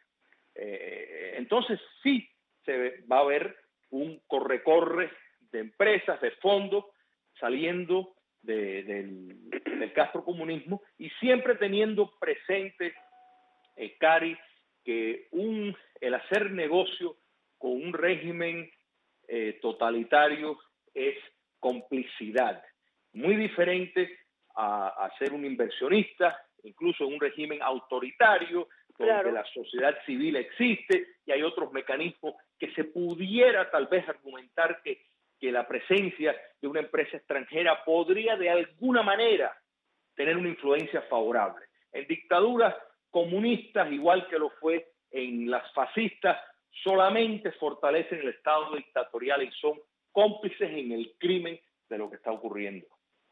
Eh, entonces sí se va a ver un corre-corre de empresas, de fondos, saliendo De, del, del castrocomunismo, y siempre teniendo presente, eh, Cari, que un, el hacer negocio con un régimen eh, totalitario es complicidad, muy diferente a, a ser un inversionista, incluso en un régimen autoritario, donde claro, la sociedad civil existe y hay otros mecanismos que se pudiera tal vez argumentar que que la presencia de una empresa extranjera podría de alguna manera tener una influencia favorable. En dictaduras comunistas, igual que lo fue en las fascistas, solamente fortalecen el Estado dictatorial y son cómplices en el crimen de lo que está ocurriendo.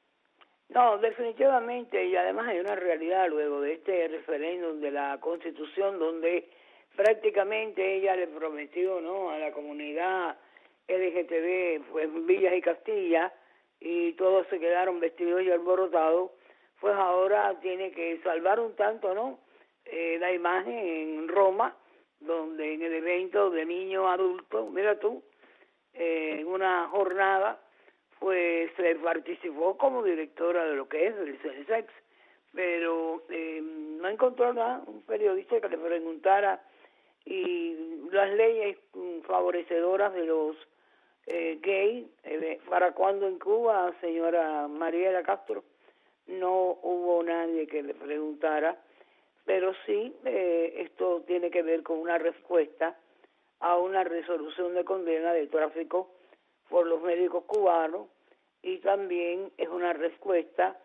No, definitivamente, y además hay una realidad luego de este referéndum de la Constitución, donde prácticamente ella le prometió, ¿no?, a la comunidad L G T B, pues Villas y Castilla, y todos se quedaron vestidos y alborotados, pues ahora tiene que salvar un tanto, ¿no?, eh, la imagen en Roma, donde en el evento de niños adultos, mira tú, eh, en una jornada, pues se participó como directora de lo que es el CENSEX, pero eh, no encontró nada, un periodista que le preguntara, y las leyes favorecedoras de los eh, gays, eh, ¿para cuándo en Cuba, señora Mariela Castro? No hubo nadie que le preguntara, pero sí, eh, esto tiene que ver con una respuesta a una resolución de condena de tráfico por los médicos cubanos, y también es una respuesta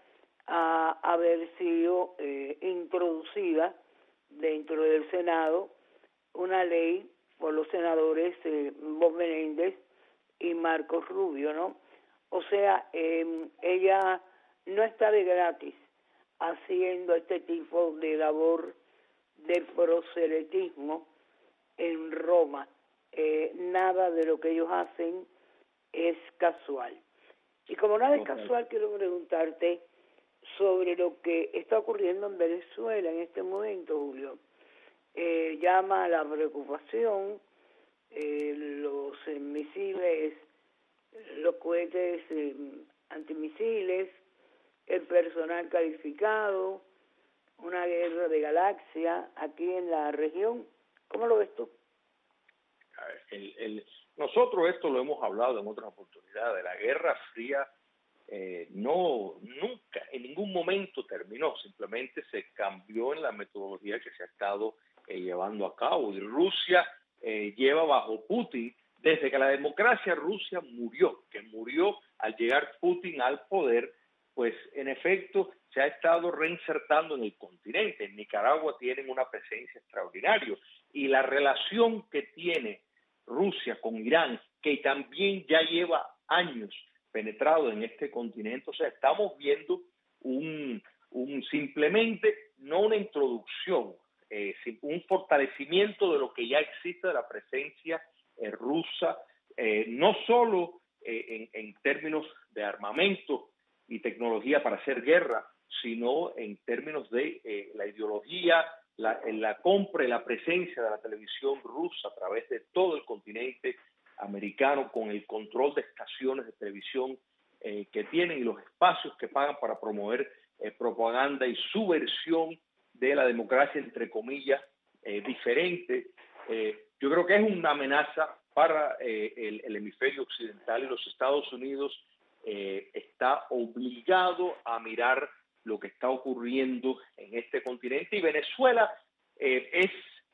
a haber sido eh, introducida dentro del Senado una ley por los senadores eh, Bob Menéndez y Marcos Rubio, ¿no? O sea, eh, ella no está de gratis haciendo este tipo de labor de proselitismo en Roma. Eh, nada de lo que ellos hacen es casual. Y como nada es casual, quiero preguntarte sobre lo que está ocurriendo en Venezuela en este momento, Julio. Eh, llama a la preocupación eh, los eh, misiles, los cohetes eh, antimisiles, el personal calificado, una guerra de galaxia aquí en la región. ¿Cómo lo ves tú? El, el, nosotros esto lo hemos hablado en otras oportunidades. La Guerra Fría eh, no nunca, en ningún momento terminó. Simplemente se cambió en la metodología que se ha estado eh, llevando a cabo. Y Rusia eh, lleva bajo Putin, desde que la democracia Rusia murió, que murió al llegar Putin al poder, pues en efecto se ha estado reinsertando en el continente. En Nicaragua tienen una presencia extraordinaria. Y la relación que tiene Rusia con Irán, que también ya lleva años penetrado en este continente, o sea, estamos viendo un, un simplemente, no una introducción, eh, un fortalecimiento de lo que ya existe de la presencia eh, rusa, eh, no solo eh, en, en términos de armamento y tecnología para hacer guerra, sino en términos de eh, la ideología, la, la compra y la presencia de la televisión rusa a través de todo el continente americano, con el control de estaciones de televisión eh, que tienen y los espacios que pagan para promover eh, propaganda y subversión de la democracia, entre comillas, eh, diferente. Eh, yo creo que es una amenaza para eh, el, el hemisferio occidental, y los Estados Unidos eh, está obligado a mirar lo que está ocurriendo en este continente, y Venezuela eh, es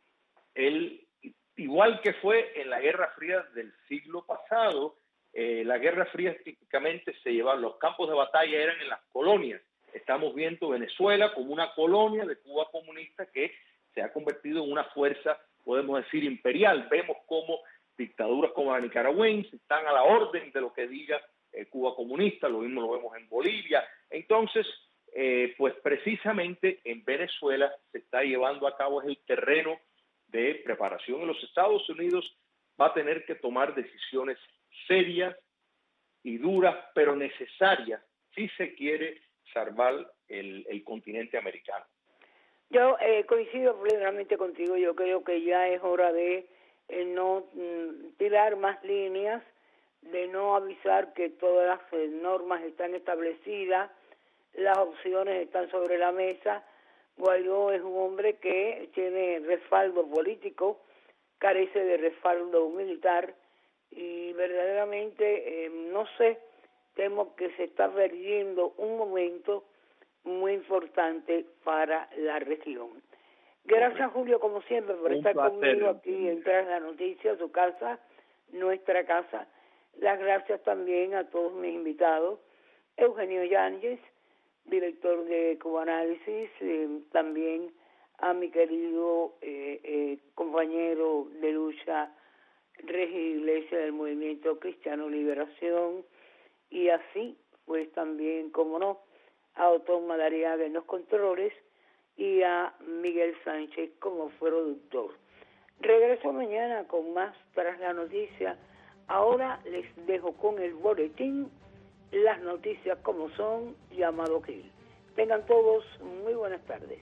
el, igual que fue en la Guerra Fría del siglo pasado. Eh, la Guerra Fría típicamente se llevaba, los campos de batalla eran en las colonias. Estamos viendo Venezuela como una colonia de Cuba comunista que se ha convertido en una fuerza, podemos decir, imperial. Vemos cómo dictaduras como la nicaragüense están a la orden de lo que diga eh, Cuba comunista, lo mismo lo vemos en Bolivia. Entonces, eh, pues precisamente en Venezuela se está llevando a cabo, es el terreno de preparación, y los Estados Unidos va a tener que tomar decisiones serias y duras, pero necesarias, si se quiere salvar el, el continente americano. Yo eh, coincido plenamente contigo. Yo creo que ya es hora de eh, no mm, tirar más líneas, de no avisar que todas las eh, normas están establecidas, las opciones están sobre la mesa. Guaidó es un hombre que tiene respaldo político, carece de respaldo militar, y verdaderamente, eh, no sé, temo que se está perdiendo un momento muy importante para la región. Gracias, Julio, como siempre, por Un estar placer. conmigo aquí en Tras la Noticia, su casa, nuestra casa. Las gracias también a todos mis invitados. Eugenio Yáñez, director de Cubanálisis, eh, también a mi querido eh, eh, compañero de lucha, Regis Iglesias, del Movimiento Cristiano Liberación, y así, pues también, como no, a Otón Madariaga en los controles y a Miguel Sánchez como productor. Regreso mañana con más Tras la Noticia. Ahora les dejo con el boletín, las noticias como son, llamado Gil. Tengan todos muy buenas tardes.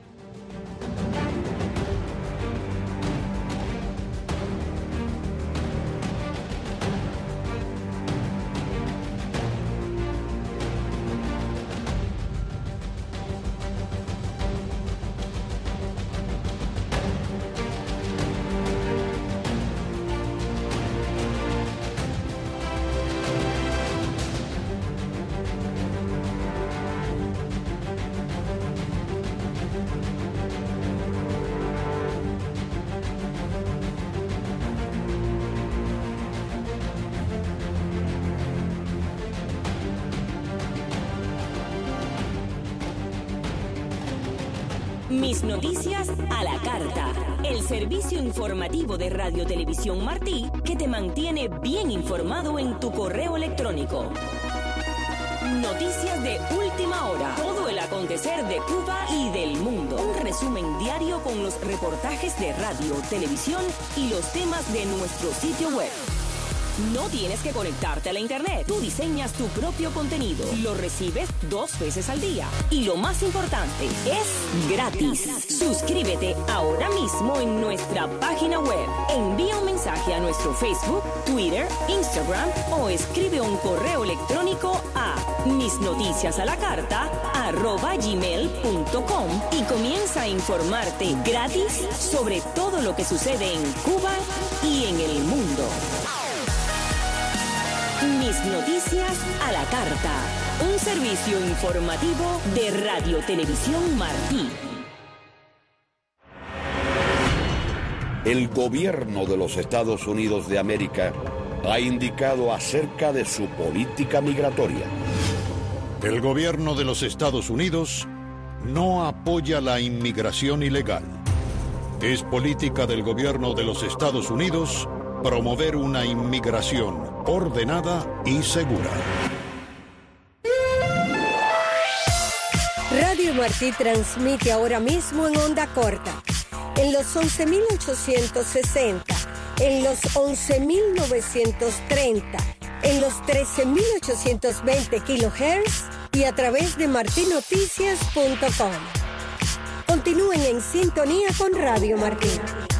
Mis noticias a la carta. El servicio informativo de Radio Televisión Martí que te mantiene bien informado en tu correo electrónico. Noticias de última hora. Todo el acontecer de Cuba y del mundo. Un resumen diario con los reportajes de radio, televisión y los temas de nuestro sitio web. No tienes que conectarte a la internet. Tú diseñas tu propio contenido. Lo recibes dos veces al día. Y lo más importante, es gratis. Suscríbete ahora mismo en nuestra página web. Envía un mensaje a nuestro Facebook, Twitter, Instagram o escribe un correo electrónico a misnoticiasalacarta arroba gmail punto com y comienza a informarte gratis sobre todo lo que sucede en Cuba y en el mundo. Mis noticias a la carta. Un servicio informativo de Radio Televisión Martí. El gobierno de los Estados Unidos de América ha indicado acerca de su política migratoria. El gobierno de los Estados Unidos no apoya la inmigración ilegal. Es política del gobierno de los Estados Unidos promover una inmigración ordenada y segura. Radio Martí transmite ahora mismo en onda corta, en los once mil ochocientos sesenta, en los once mil novecientos treinta, en los trece mil ochocientos veinte kilohertz y a través de marti noticias punto com. Continúen en sintonía con Radio Martí.